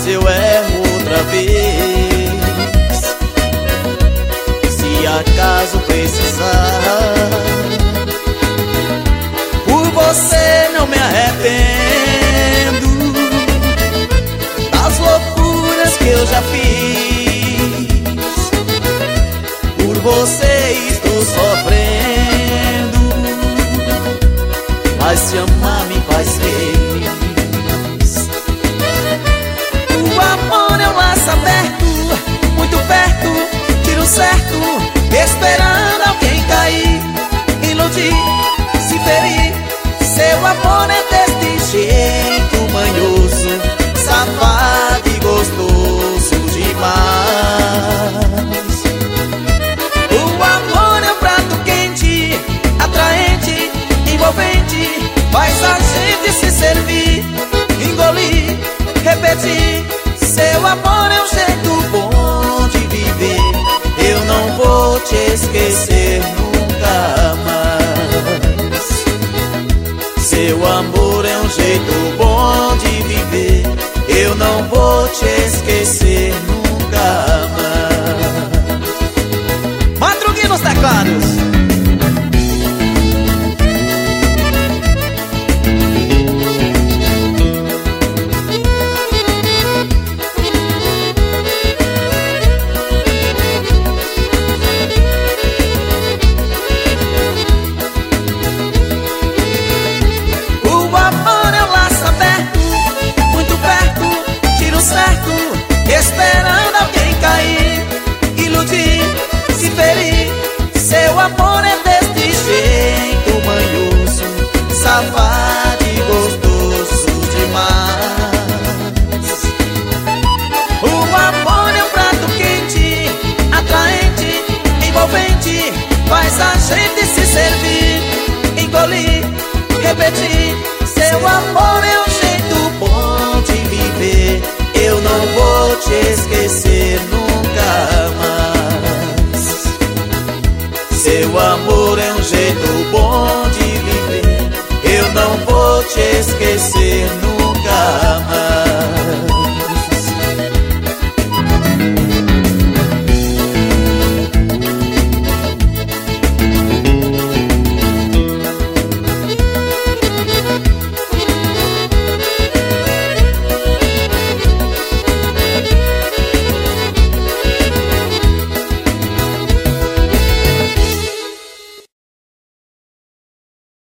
mas eu erro outra vez. Se acaso precisar, por você não me arrependo das loucuras que eu já fiz. Por você estou sofrendo, mas te amar me faz feliz. O amor é um laço aberto, muito perto, tiro certo, esperando alguém cair, iludir, se ferir. Seu amor é deste jeito manhoso, safado e gostoso demais. O amor é um prato quente, atraente, envolvente, faz a gente se servir, engolir, repetir. Seu amor é um jeito bom de viver. Eu não vou te esquecer nunca mais. Seu amor é um jeito bom de viver. Eu não vou te esquecer nunca mais. Madruguinho nos teclados. Esperando alguém cair, iludir, se ferir. Seu amor é deste jeito manhoso, safado e gostoso demais. O amor é um prato quente, atraente, envolvente, faz a gente se servir, engolir, repetir. Seu amor é um jeito bom de viver. Eu não vou te esquecer nunca mais. Seu amor é um jeito bom de viver. Eu não vou te esquecer nunca mais.